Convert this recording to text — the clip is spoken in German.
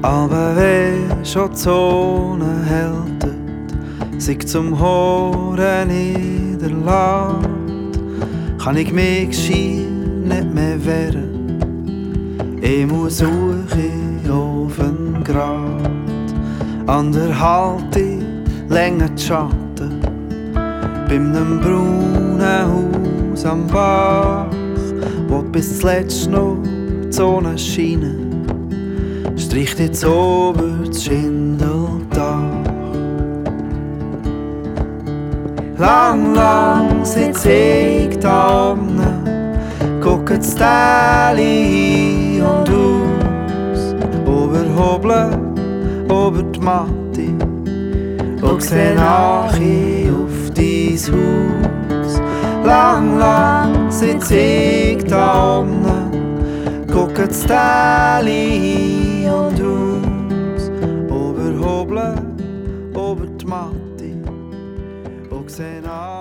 Aber wenn schon die Sonne hältet, sich zum Hören niederlässt, kann ich mich schier nicht mehr wehren. Ich muss suchen auf den Grat, anderhalb länger die Schatten, bei einem braunen Haus am Bach, wo bis zuletzt noch die Sonne scheint, streicht jetzt ober das Schindeldach. Lang, lang sitz ich da unten, gucke das Täli und aus, überhobeln, über die Matte und seh nach auf dein Haus. Lang, lang sitz ich da unten, gucke das Täli und aus, überhobeln, über die Matte und seh nach